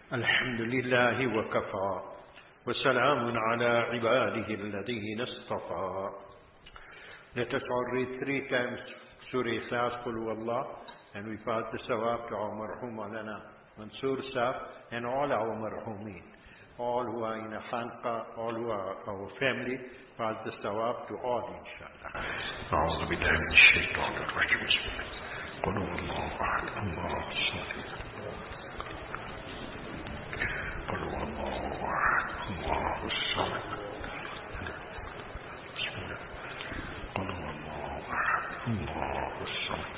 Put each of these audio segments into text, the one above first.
الحمد لله وكفى وسلام على عباده الذين اصطفى. Let us all read 3 times Surah Ikhlas, Qul Huwallah, and we pass the sawab to our marhum Maulana Mansur Sahib and all our marhumin. All who are in a khanqa, all who are our family, pass the sawab to all, inshallah. أعوذ بالله من الشيطان الرجيم. قل هو الله أحد الله الصمد. قل هو الله أحد الله الصمد. قل هو الله أحد الله الصمد.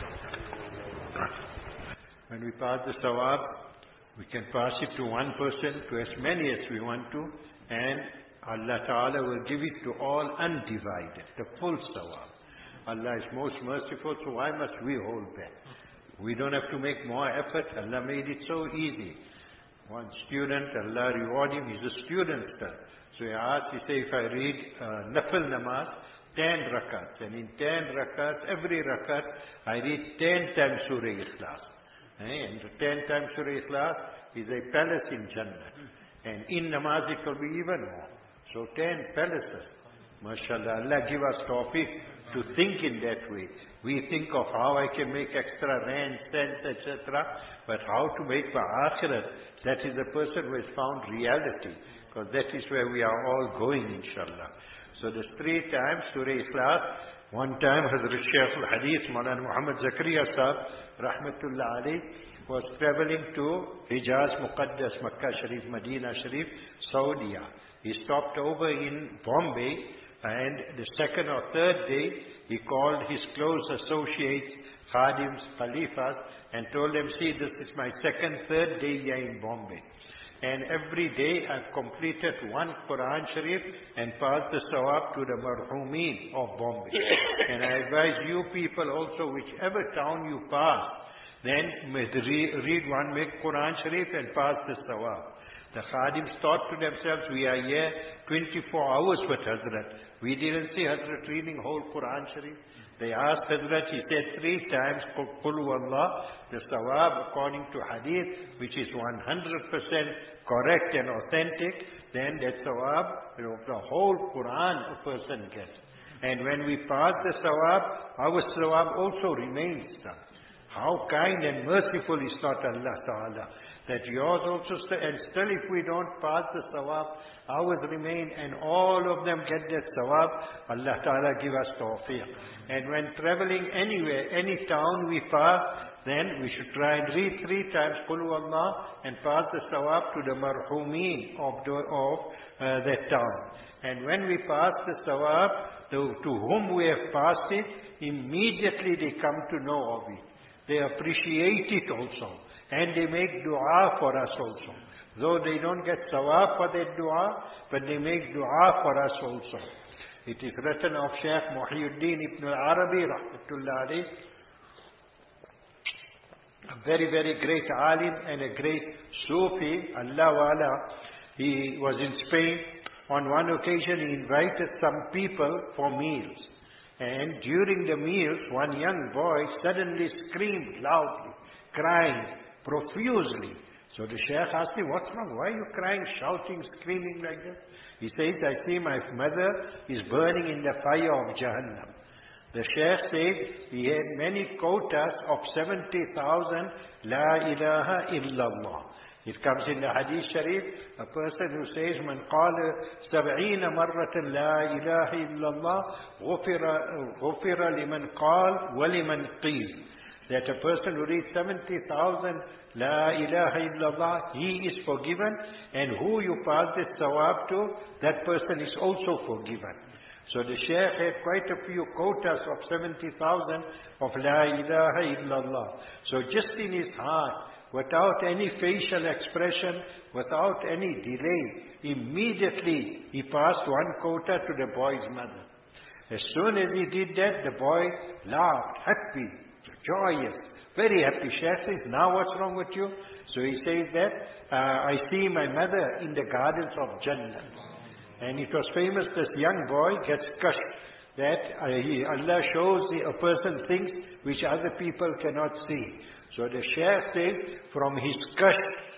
When we pass the sawab, we can pass it to one person, to as many as we want to, and Allah Ta'ala will give it to all undivided, the full sawab. Allah is most merciful, so why must we hold back? We don't have to make more effort. Allah made it so easy. One student, Allah reward him, he's a student still. So he asked, he said, if I read Nafil Namaz, 10 rakats, and in 10 rakats, every rakat, I read 10 times Surah Ikhlas. And 10 times Surah Ikhlas is a palace in Jannah. And in Namaz it will be even more. So 10 palaces. MashaAllah, Allah give us tawfiq to think in that way. We think of how I can make extra rand, cents, etc. But how to make for akhirat, that is the person who has found reality. Because that is where we are all going, inshallah. So there's 3 times Surah Ikhlas. One time Hazrat Shaykh al-Hadith Maulana Muhammad Zakaria Sahib Rahmatullah alayh was traveling to Hijaz, Muqaddas, Makkah Sharif, Medina Sharif, Saudi. He stopped over in Bombay, and the 2nd or 3rd day he called his close associates, Khadims, Khalifas, and told them, see, this is my 2nd, 3rd day here in Bombay. And every day I've completed 1 Quran Sharif and passed the sawab to the marhumeen of Bombay. And I advise you people also, whichever town you pass, then read 1 big Quran Sharif and pass the sawab. The Khadims thought to themselves, we are here 24 hours with Hazrat. We didn't see Hazrat reading whole Quran Sharif. They asked Hazrat, he said 3 times, Qul Huwallah, the sawab according to hadith, which is 100% correct and authentic, then that sawab, the whole Quran a person gets. And when we pass the sawab, our sawab also remains. How kind and merciful is not Allah Ta'ala, that yours also, and still if we don't pass the sawab, ours remain, and all of them get that sawab. Allah Ta'ala give us tawfiq. And when traveling anywhere, any town we pass, then we should try and read 3 times Qul Huwallah and pass the sawab to the marhumeen of that town. And when we pass the sawab, to whom we have passed it, immediately they come to know of it. They appreciate it also. And they make dua for us also. Though they don't get sawab for that dua, but they make dua for us also. It is written of Shaykh Muhyiddin Ibn Arabi, Rahmatullah alayh, a very, very great alim and a great Sufi, Allah Wala. He was in Spain. On one occasion he invited some people for meals. And during the meals, one young boy suddenly screamed loudly, crying profusely. So the Shaykh asked him, what's wrong? Why are you crying, shouting, screaming like this? He says, I see my mother is burning in the fire of Jahannam. The Shaykh said he had many quotas of 70,000 La ilaha illallah. It comes in the Hadith Sharif, a person who says, Man qala 70 marratan La ilaha illallah, ghufira liman qal wa liman qeel. That a person who reads 70,000 La ilaha illallah, he is forgiven, and who you pass this sawab to, that person is also forgiven. So the Shaykh had quite a few quotas of 70,000 of La ilaha illallah. So just in his heart, without any facial expression, without any delay, immediately he passed 1 quota to the boy's mother. As soon as he did that, the boy laughed, happy, joyous, very happy. Shaykh says, now what's wrong with you? So he says that, I see my mother in the gardens of Jannah. And it was famous, this young boy gets cursed, that Allah shows a person things which other people cannot see. So the Shaykh says, from his cush,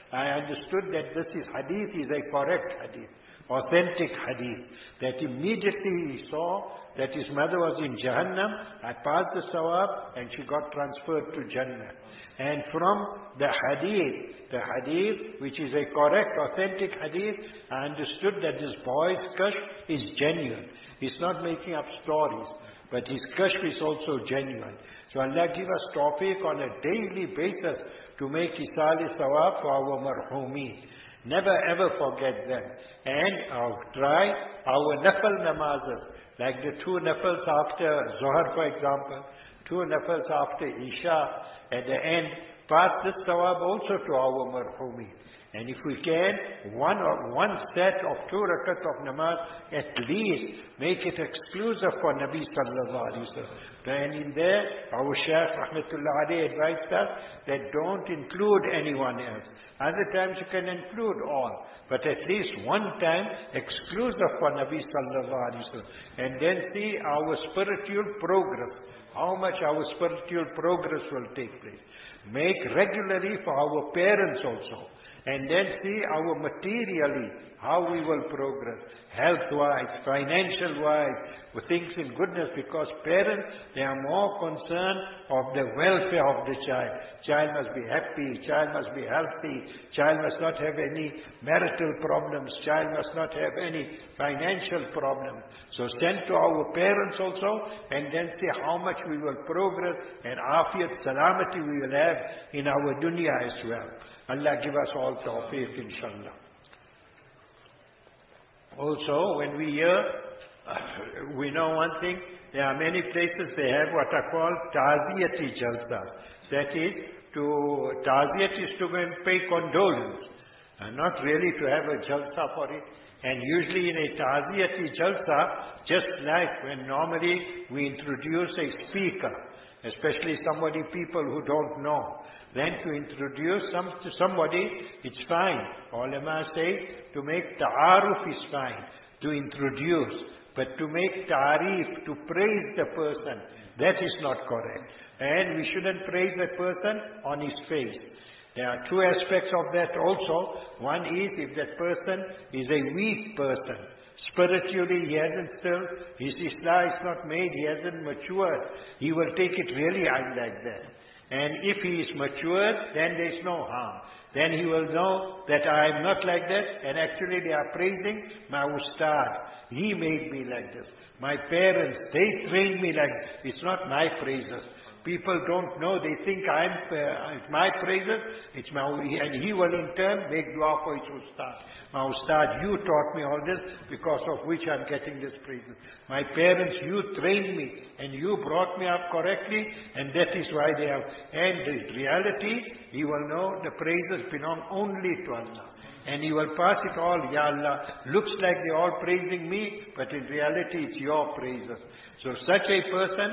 I understood that this hadith is a correct hadith, authentic hadith. That immediately he saw that his mother was in Jahannam, I passed the sawab and she got transferred to Jannah. And from the hadith which is a correct, authentic hadith, I understood that this boy's kashf is genuine. He's not making up stories, but his kashf is also genuine. So Allah give us tawfiq on a daily basis to make isal sawab for our marhumeen. Never ever forget them. And try our nafal namazes, like the 2 nafals after Zohar, for example, 2 nafals after Isha, at the end, pass this sawab also to our marhumeen. And if we can, one set of 2 rakat of namaz, at least make it exclusive for Nabi sallallahu alaihi wasallam. And in there, our Shaykh rahmatullah alayhi advised us that don't include anyone else. Other times you can include all, but at least one time exclusive for Nabi sallallahu alaihi wasallam. And then see our spiritual progress, how much our spiritual progress will take place. Make regularly for our parents also. And then see our materially, how we will progress, health-wise, financial-wise, with things in goodness, because parents, they are more concerned of the welfare of the child. Child must be happy, child must be healthy, child must not have any marital problems, child must not have any financial problems. So send to our parents also, and then see how much we will progress, and afiyat, salamati we will have in our dunya as well. Allah give us all tawfiq, inshallah. Also, when we hear, we know one thing, there are many places they have what are called ta'ziyati jalsa. That is, ta'ziyat is to go and pay condolence, and not really to have a jalsa for it. And usually in a ta'ziyati jalsa, just like when normally we introduce a speaker, especially people who don't know, then to introduce to somebody, it's fine. Ulama say to make ta'aruf is fine, to introduce. But to make ta'arif, to praise the person, that is not correct. And we shouldn't praise a person on his face. There are 2 aspects of that also. One is if that person is a weak person. Spiritually, he hasn't still, his Islah is not made, he hasn't matured. He will take it really like that. And if he is matured, then there is no harm. Then he will know that I am not like that, and actually they are praising my ustad. He made me like this. My parents, they trained me like this. It's not my praises. People don't know, they think it's my praises, and he will in turn make dua for his ustad. My ustad, you taught me all this, because of which I'm getting this praises. My parents, you trained me, and you brought me up correctly, and that is why they have. And in reality, he will know the praises belong only to Allah. And he will pass it all, Ya Allah, looks like they're all praising me, but in reality it's your praises. So such a person,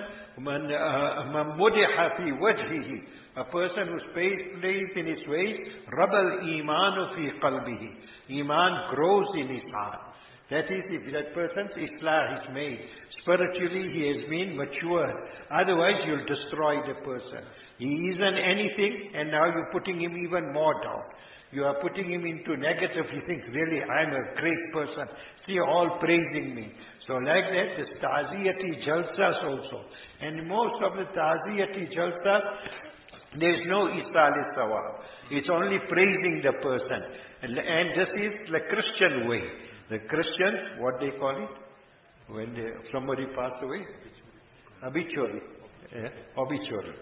man mudiha fi wajhihi, a person who's praised in his ways, rabal imanu fi qalbihi. Iman grows in his heart. That is, if that person's islah is made. Spiritually he has been matured. Otherwise you'll destroy the person. He isn't anything, and now you're putting him even more down. You are putting him into negative. He thinks, really, I'm a great person. See, all praising me. So like that, the ta'ziyati jalsas also. And most of the ta'ziyati jalsas, there is no isal sawab. It's only praising the person. And this is the Christian way. The Christians, what they call it? When somebody passed away? Obituary. Obituary.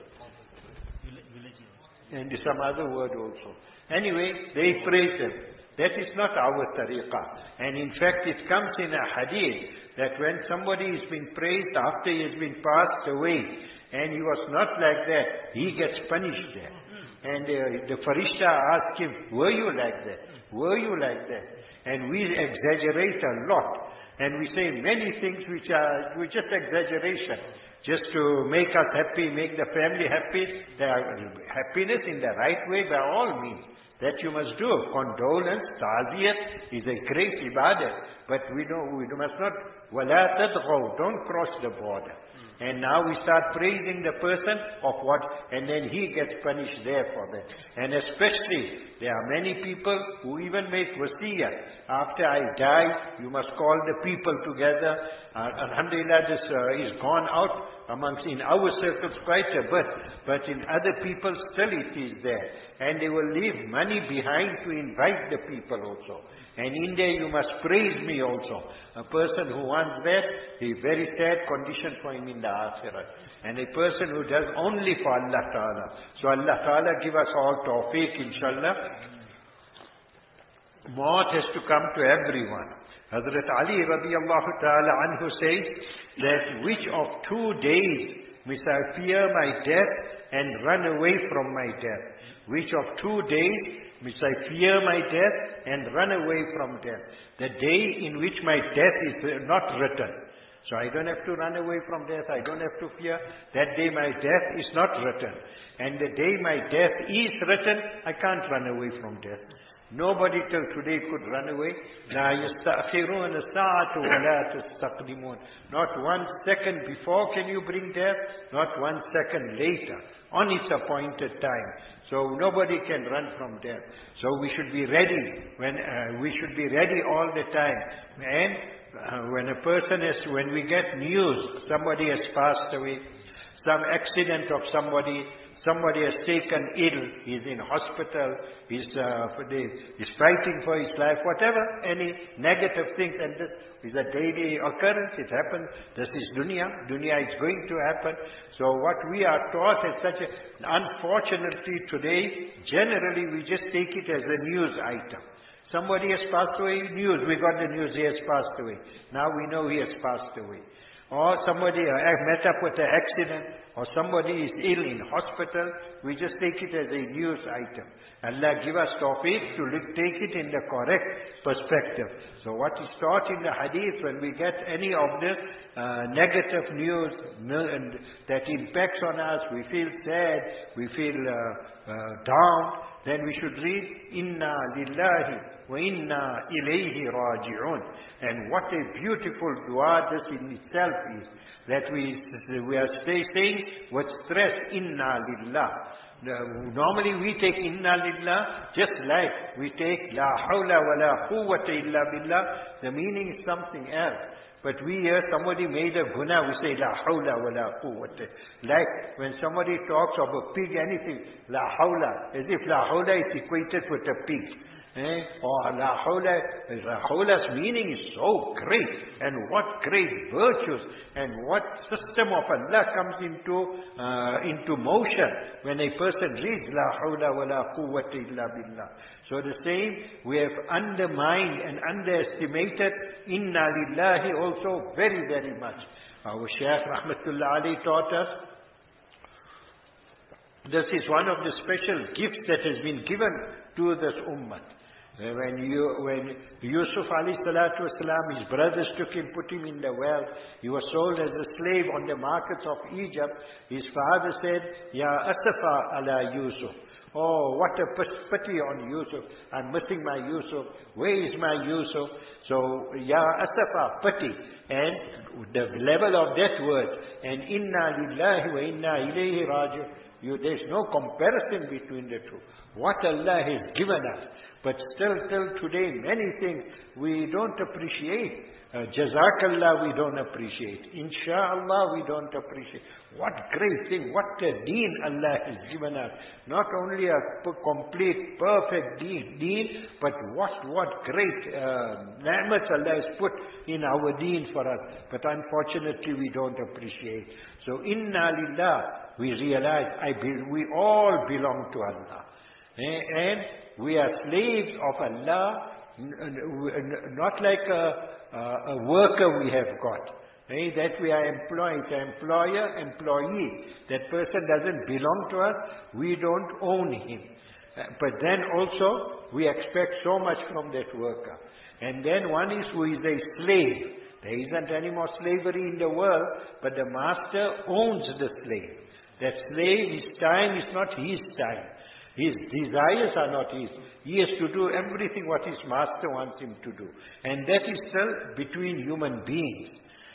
And some other word also. Anyway, they praise him. That is not our tariqah. And in fact, it comes in a hadith that when somebody is being praised after he has been passed away, and he was not like that, he gets punished there. And the Farishta asked him, were you like that? Were you like that? And we exaggerate a lot. And we say many things which are just exaggeration. Just to make us happy, make the family happy. Happiness in the right way by all means. That you must do. Condolence, ta'ziyat is a great ibadah. But we must not, وَلَا تَدْغَوْا, don't cross the border. And now we start praising the person of what, and then he gets punished there for that. And especially, there are many people who even make wasiyah. After I die, you must call the people together. Alhamdulillah, this is gone out in our circles quite a bit, but in other people still it is there. And they will leave money behind to invite the people also. And in there you must praise me also. A person who wants that, a very sad condition for him in the Akhirah. And a person who does only for Allah Ta'ala. So Allah Ta'ala give us all tawfiq, inshallah. Maut has to come to everyone. Hazrat Ali radiallahu ta'ala anhu says that which of 2 days must I fear my death and run away from my death? Which of 2 days must I fear my death and run away from death? The day in which my death is not written. So I don't have to run away from death. I don't have to fear. That day my death is not written. And the day my death is written, I can't run away from death. Nobody till today could run away. لَا يَسْتَأْخِرُونَ السَّاعَةُ وَلَا تَسْتَقْدِمُونَ. Not 1 second before can you bring death, not 1 second later, on its appointed time. So nobody can run from death. So we should be ready. We should be ready all the time. And when a person when we get news, somebody has passed away, some accident of somebody has taken ill, he's in hospital, he's fighting for his life, whatever, any negative things, and this is a daily occurrence, it happens, this is dunya is going to happen. So what we are taught is unfortunately today, generally we just take it as a news item. Somebody has passed away, news, we got the news, he has passed away. Now we know he has passed away. Or somebody met up with an accident, or somebody is ill in hospital, we just take it as a news item. Allah give us tawfiq to take it in the correct perspective. So what is taught in the hadith, when we get any of this negative news that impacts on us, we feel sad, we feel down, then we should read, Inna lillahi wa inna ilayhi raji'un. And what a beautiful dua this in itself is, that we are saying with stress, Inna lillah. Normally we take Inna lillah just like we take La hawla wa la quwwata illa billah. The meaning is something else. But we hear somebody made a guna, we say La hawla wa la quwwata. Like when somebody talks of a pig, anything, La hawla, as if La hawla is equated with a pig. Or La hawla's meaning is so great, and what great virtues, and what system of Allah comes into motion when a person reads La hawla wa la quwwata illa billah. So the same, we have undermined and underestimated Inna lillahi also very, very much. Our Shaykh Rahmatullah Ali taught us, this is one of the special gifts that has been given to this ummah. When Yusuf alayhi salatu wasalam, his brothers took him, put him in the well, he was sold as a slave on the markets of Egypt. His father said, Ya asafa ala Yusuf. Oh, what a pity on Yusuf. I'm missing my Yusuf. Where is my Yusuf? So, Ya asafa, pity. And the level of that word, and Inna lillahi wa inna ilayhi raji'un. There's no comparison between the two. What Allah has given us. But still till today, many things we don't appreciate. Jazakallah we don't appreciate. Insha'Allah we don't appreciate. What great thing, what a deen Allah has given us. Not only a complete, perfect deen, but what great ni'mats Allah has put in our deen for us. But unfortunately we don't appreciate. So inna lillah, we realize we all belong to Allah. And we are slaves of Allah, not like a worker we have got. That we are employed, employer, employee. That person doesn't belong to us, we don't own him. But then also, we expect so much from that worker. And then one is who is a slave. There isn't any more slavery in the world, but the master owns the slave. That slave, his time is not his time. His desires are not his. He has to do everything what his master wants him to do. And that is still between human beings.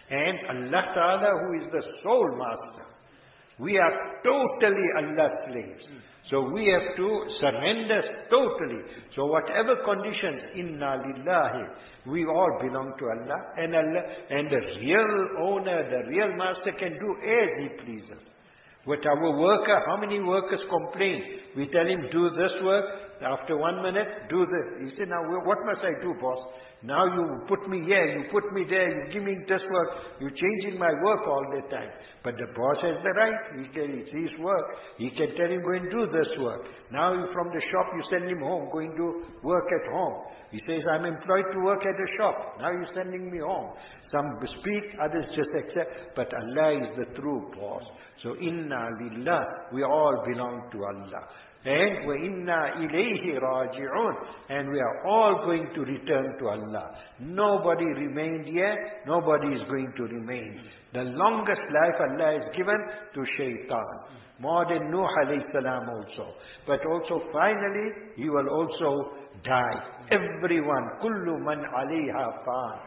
And Allah Ta'ala, who is the sole master. We are totally Allah's slaves. So we have to surrender totally. So whatever conditions, inna lillahi, we all belong to Allah. And the real owner, the real master can do as he pleases. With our worker, how many workers complain? We tell him, do this work. After 1 minute, do this. He said, now what must I do, boss? Now you put me here, you put me there, you give me this work, you're changing my work all the time. But the boss has the right, it's his work. He can tell him, go and do this work. Now from the shop you send him home, go and do work at home. He says, I'm employed to work at a shop. Now you're sending me home. Some speak, others just accept. But Allah is the true boss. So inna lillah, we all belong to Allah. And وَإِنَّا إِلَيْهِ رَاجِعُونَ, and we are all going to return to Allah. Nobody remained here, nobody is going to remain. The longest life Allah has given to shaitan, more than Nuh alayhi salam also. But also finally, he will also die. Everyone, كُلُّ مَنْ عَلَيْهَا فَانٍ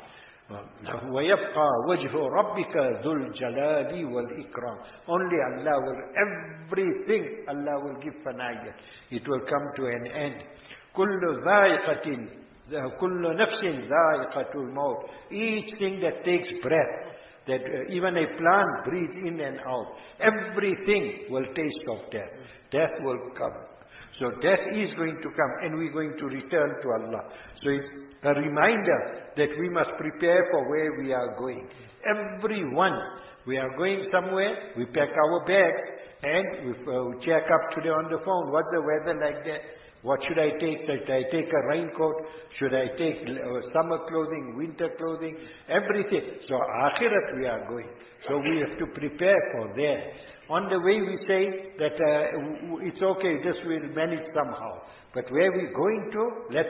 وَيَبْقَى وَجْهُ رَبِّكَ ذُو الْجَلَالِ وَالْإِكْرَامِ. Only Allah will, everything Allah will give fanayat. It will come to an end. كُلُّ ذَائِقَةٍ كُلُّ نَفْسٍ ذَائِقَةُ الْمَوْتِ. Each thing that takes breath, that even a plant breathes in and out, everything will taste of death. Death will come. So death is going to come, and we're going to return to Allah. So it's a reminder that we must prepare for where we are going. Everyone, we are going somewhere, we pack our bags, and we check up today on the phone, what's the weather like that? What should I take? Should I take a raincoat? Should I take summer clothing, winter clothing? Everything. So Akhirat we are going. So we have to prepare for there. On the way we say that it's okay, this will manage somehow. But where we're going to,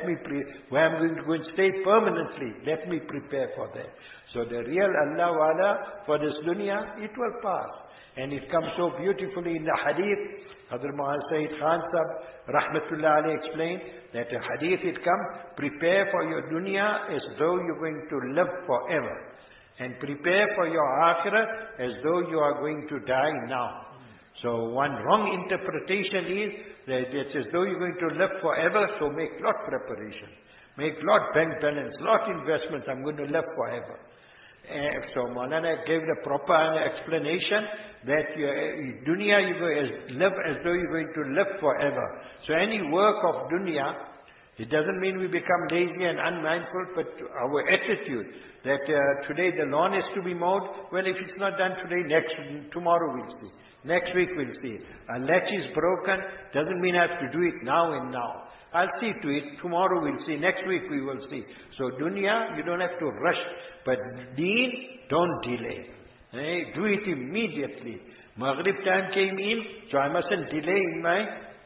where I'm going to go and stay permanently, let me prepare for that. So the real Allah Wala for this dunya, it will pass. And it comes so beautifully in the hadith. Hazrat Muhammad Sayyid Khan Sahib, Rahmatullah alayhi, explained that the hadith it comes, prepare for your dunya as though you're going to live forever. And prepare for your akhirah as though you are going to die now. So one wrong interpretation is that it's as though you're going to live forever, so make lot preparation. Make lot bank balance, lot investments, I'm going to live forever. So Maulana gave the proper explanation that dunya you live as though you're going to live forever. So any work of dunya, it doesn't mean we become lazy and unmindful, but our attitude that today the lawn is to be mowed, well if it's not done today, tomorrow we'll see. Next week we'll see. A latch is broken, doesn't mean I have to do it now and now. I'll see to it, tomorrow we'll see, next week we will see. So dunya, you don't have to rush, but deen, don't delay. Do it immediately. Maghrib time came in, so I mustn't delay in my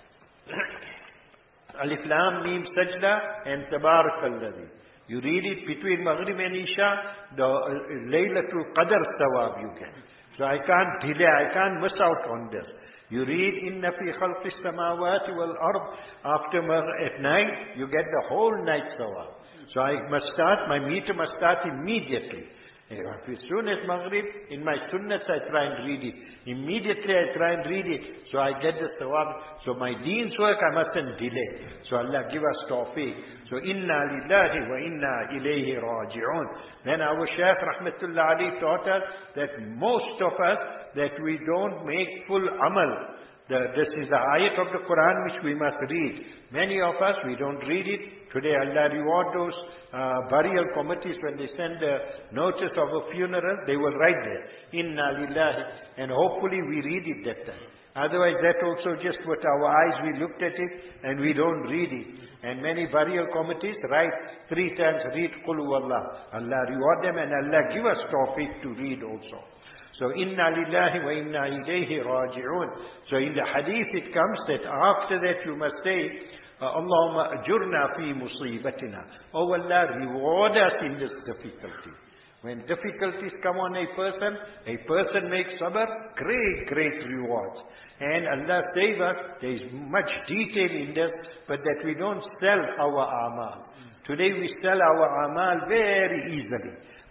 Alif Lam Mim Sajda and Tabarak Alladhi. You read it between Maghrib and Isha, the Laylatul Qadr Thawab you get. So I can't delay, I can't miss out on this. You read Inna fi khalqis samawati wal ard after at night, you get the whole night thawab. So I must start, my meter must start immediately. As soon as Maghrib, in my sunnahs I try and read it. Immediately I try and read it. So I get the thawab. So my deen's work I mustn't delay. So Allah give us tawfiq. So inna lillahi wa inna ilayhi raji'un. Then our Shaykh Rahmatullah Ali taught us that most of us, that we don't make full amal. This is the ayat of the Quran which we must read. Many of us, we don't read it. Today Allah reward those burial committees when they send a notice of a funeral, they will write there, Inna lillahi, and hopefully we read it that time. Otherwise that also just with our eyes we looked at it and we don't read it. And many burial committees write 3 times, read Qul Huwallah. Allah reward them and Allah give us tawfiq to read also. So inna lillahi wa inna ilayhi raji'un. So in the hadith it comes that after that you must say, Allahumma ajurna fi musibatina. Oh Allah, reward us in this difficulty. When difficulties come on a person makes sabr, great rewards. And Allah save us, there is much detail in this, but that we don't sell our amal. Today we sell our amal very easily.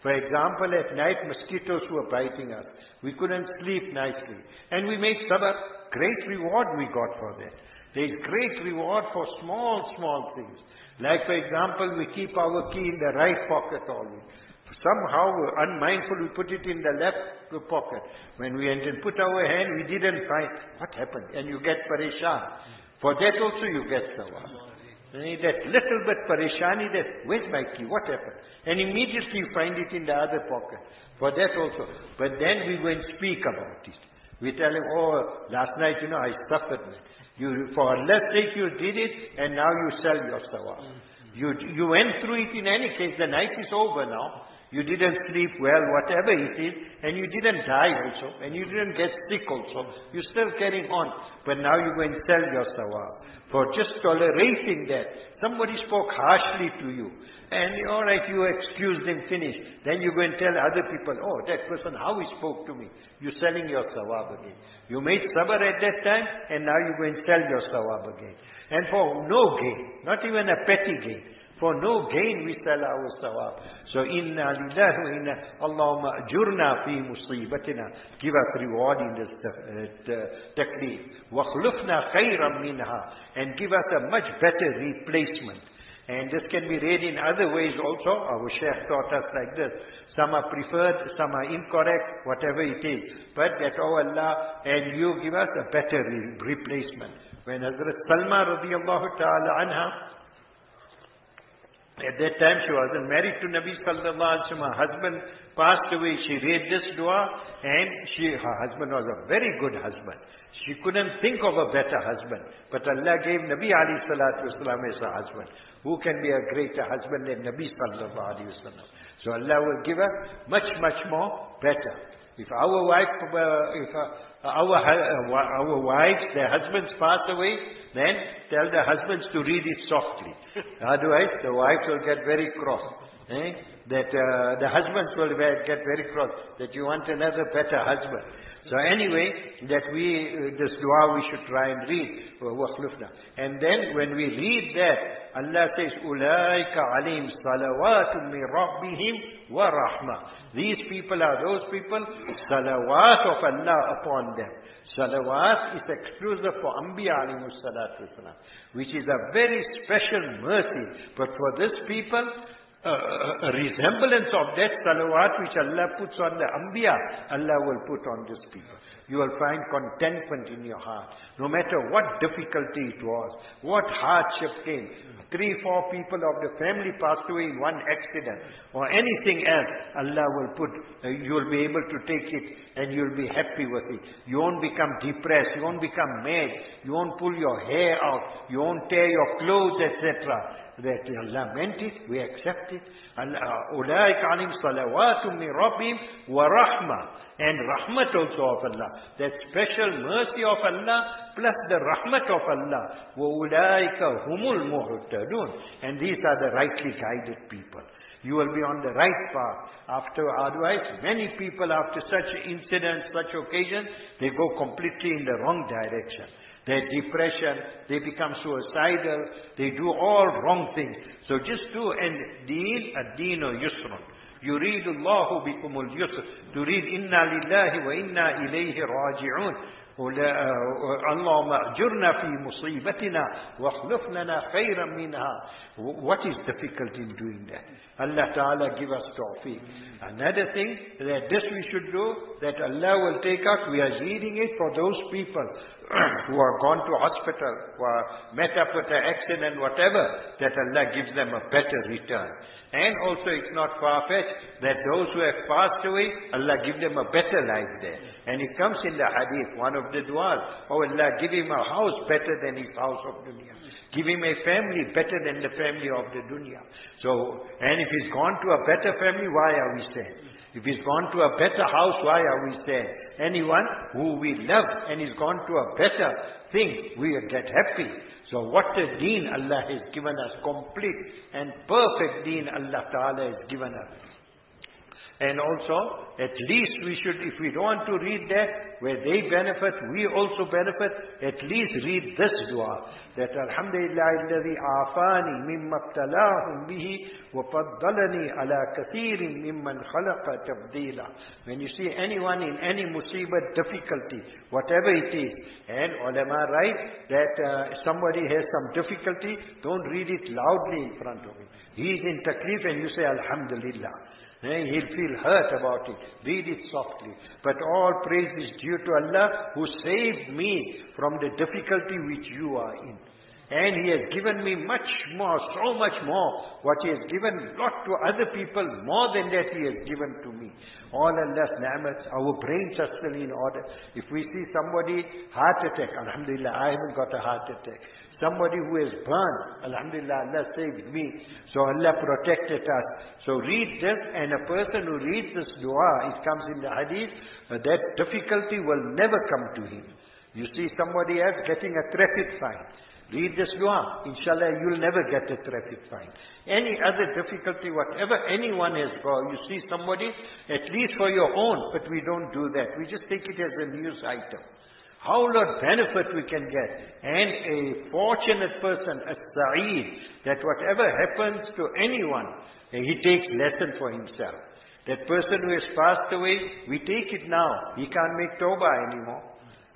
For example, at night mosquitoes were biting us. We couldn't sleep nicely. And we made sabr. Great reward we got for that. There is great reward for small things. Like for example, we keep our key in the right pocket always. Somehow, unmindful, we put it in the left pocket. When we went and put our hand, we didn't find what happened. And you get pareshan. For that also you get sawab. That little bit pareshani, that where's my key? What happened? And immediately you find it in the other pocket. For that also. But then we go and speak about it. We tell him, oh, last night, I suffered. For Allah's sake you did it, and now you sell your sawab. You went through it in any case. The night is over now. You didn't sleep well, whatever it is, and you didn't die also, and you didn't get sick also. You're still carrying on. But now you go and sell your sawab. For just tolerating that. Somebody spoke harshly to you. And alright, you excused him, finished. Then you go and tell other people, oh, that person, how he spoke to me. You're selling your sawab again. You made sabr at that time, and now you go and sell your sawab again. And for no gain, not even a petty gain. For no gain we sell our sawab. So inna lillahi wa inna Allahumma ajurna fi musibatina. Give us reward in this taklif. Wa khulufna khayran minha. And give us a much better replacement. And this can be read in other ways also. Our Shaykh taught us like this. Some are preferred, some are incorrect, whatever it is. But that, oh Allah, and you give us a better replacement. When Hazrat Salma radiallahu ta'ala anha, at that time she wasn't married to Nabi sallallahu alaihi wasallam. Her husband passed away. She read this dua, and her husband was a very good husband. She couldn't think of a better husband. But Allah gave Nabi alayhi salatu wasallam as a husband. Who can be a greater husband than Nabi sallallahu alaihi wasallam? So Allah will give her much more better. If our wives, their husbands pass away, then tell the husbands to read it softly. Otherwise, the wives will get very cross. That the husbands will get very cross. That you want another better husband. So anyway, this dua we should try and read. And then when we read that, Allah says, Ulaika alim salawatun min rabbihim wa rahmah. These people are those people, salawat of Allah upon them. Salawat is exclusive for Anbiya alayhimu salatu wasalam, which is a very special mercy. But for this people, a resemblance of that salawat which Allah puts on the Anbiya, Allah will put on this people. You will find contentment in your heart. No matter what difficulty it was, what hardship came, 3-4 people of the family passed away in one accident, or anything else, Allah will put, you will be able to take it, and you will be happy with it. You won't become depressed, you won't become mad, you won't pull your hair out, you won't tear your clothes, etc. That Allah meant it, we accept it. Ulaika alim salawatum min rabbihim wa rahmah. And rahmat also of Allah. That special mercy of Allah plus the rahmat of Allah. وَأُولَٰئِكَ هُمُ الْمُهْتَدُونَ. And these are the rightly guided people. You will be on the right path. Otherwise, many people after such incidents, such occasions, they go completely in the wrong direction. Their depression, they become suicidal, they do all wrong things. So just do, and ad-deenu yusrun. يريد الله بكم اليسر. تريد إنا لله وإنا إليه راجعون. اللهم أجرنا في مصيبتنا واخلف لنا خيرا منها. What is difficult in doing that? Allah Ta'ala give us tawfiq. Another thing that this we should do, that Allah will take us, we are reading it for those people who are gone to hospital, who are met up with an accident, whatever, that Allah gives them a better return. And also it's not far-fetched that those who have passed away, Allah give them a better life there. And it comes in the hadith, one of the du'as, oh Allah, give him a house better than his house of dunya. Give him a family better than the family of the dunya. So, and if he's gone to a better family, why are we sad? If he's gone to a better house, why are we sad? Anyone who we love and he's gone to a better thing, we will get happy. So what a deen Allah has given us, complete and perfect deen Allah Ta'ala has given us. And also, at least we should, if we don't want to read that, where they benefit, we also benefit, at least read this dua. that Alhamdulillah alladhi afani mimma ibtalahum bihi wa faddalani ala kathirin mimman khalaqa tabdila. When you see anyone in any musibah, difficulty, whatever it is, and ulama write that somebody has some difficulty, don't read it loudly in front of him. He is in taklif and you say Alhamdulillah. He'll feel hurt about it. Read it softly. But all praise is due to Allah who saved me from the difficulty which you are in. And He has given me much more, so much more. What He has given lot to other people, more than that He has given to me. All Allah's ni'mats, our brains are still in order. If we see somebody, heart attack, Alhamdulillah, I haven't got a heart attack. Somebody who is burned, Alhamdulillah, Allah saved me. So Allah protected us. So read this, and a person who reads this dua, it comes in the hadith, that difficulty will never come to him. You see somebody else getting a traffic fine. Read this dua. Inshallah, you'll never get a traffic fine. Any other difficulty, whatever anyone has got, you see somebody, at least for your own, but we don't do that. We just take it as a news item. How lot benefit we can get. And a fortunate person, a sa'id, that whatever happens to anyone, he takes lesson for himself. That person who has passed away, we take it now. He can't make tawbah anymore.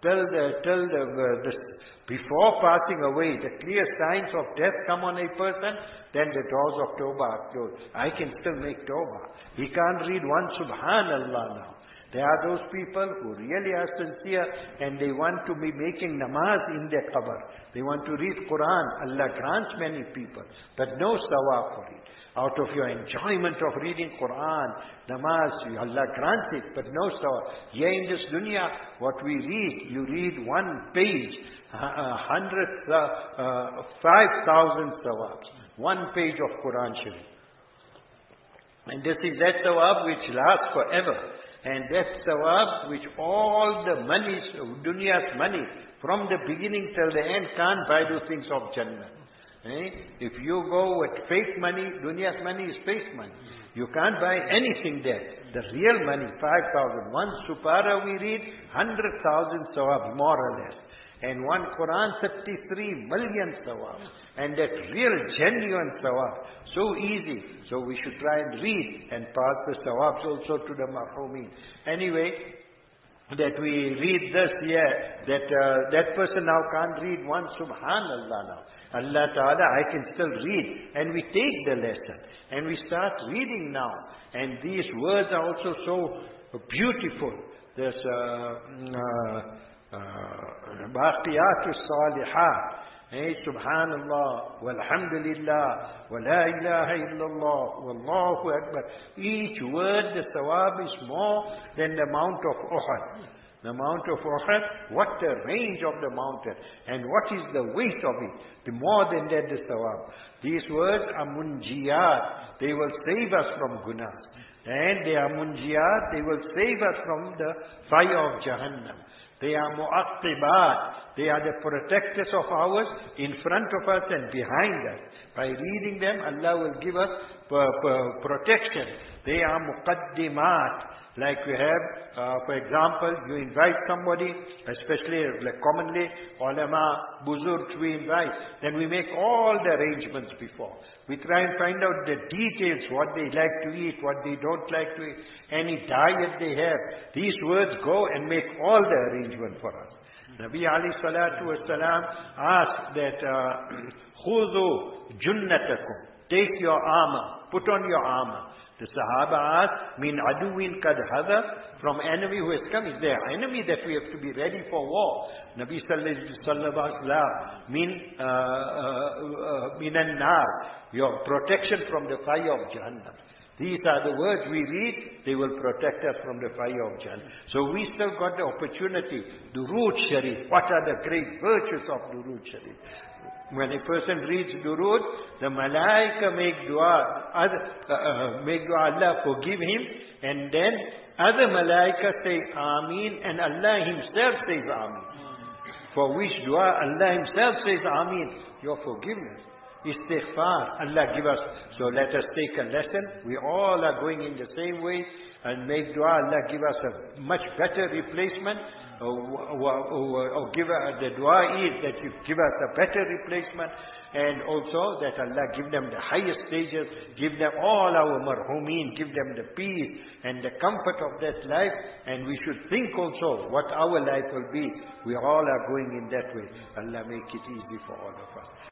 Before passing away, the clear signs of death come on a person, then the doors of tawbah are closed. I can still make tawbah. He can't read one subhanallah now. There are those people who really are sincere and they want to be making namaz in their qabr. They want to read Quran. Allah grants many people, but no sawab for it. Out of your enjoyment of reading Quran, namaz, Allah grants it, but no sawab. Here in this dunya, what we read, you read one page, 5,000 sawabs. One page of Quran Sharif. And this is that sawab which lasts forever. And that sawab which all the monies, dunya's money, from the beginning till the end can't buy the things of Jannah. If you go with fake money, dunya's money is fake money. You can't buy anything there. The real money, 5,000. One supara we read, 100,000 sawab, more or less. And one Quran, 33 million sawab. And that real, genuine sawab. So easy. So we should try and read and pass the sawabs also to the marhumin. Anyway, that we read this here, that person now can't read one subhanallah now. Allah Ta'ala, I can still read. And we take the lesson. And we start reading now. And these words are also so beautiful. There's Baqiyatu Salihat. Subhanallah, walhamdulillah, wa la ilaha illallah, wallahu akbar. Each word, the sawab is more than the mount of Uhud. The mount of Uhud, what the range of the mountain, and what is the weight of it. The more than that, the sawab. These words are munjiyat. They will save us from gunas. And they are munjiyat. They will save us from the fire of Jahannam. They are mu'aqqibat. They are the protectors of ours in front of us and behind us. By reading them, Allah will give us protection. They are muqaddimat. Like we have, for example, you invite somebody, especially like commonly, ulama, buzurgs we invite, then we make all the arrangements before. We try and find out the details, what they like to eat, what they don't like to eat, any diet they have. These words go and make all the arrangement for us. Nabi alayhi salatu wasalam asked that, Khudhu junnatakum, take your armor, put on your armor. The Sahaba asked, Min aduwin kad hadar, from enemy who has come. Is there enemy that we have to be ready for war? Nabi sallallahu alaihi wasallam, minan nar, your protection from the fire of Jahannam. These are the words we read, they will protect us from the fire of Jahannam. So we still got the opportunity. Durood Sharif, what are the great virtues of Durood Sharif? When a person reads Durood, the Malaika make dua, Allah forgive him, and then other Malaika say Ameen, and Allah Himself says Ameen. For which dua Allah Himself says Ameen, your forgiveness. Istighfar, Allah give us. So let us take a lesson. We all are going in the same way and make dua. Allah give us a much better replacement. or give the dua is that you give us a better replacement, and also that Allah give them the highest stages, give them all our marhumin, give them the peace and the comfort of that life, and we should think also what our life will be. We all are going in that way. Allah make it easy for all of us.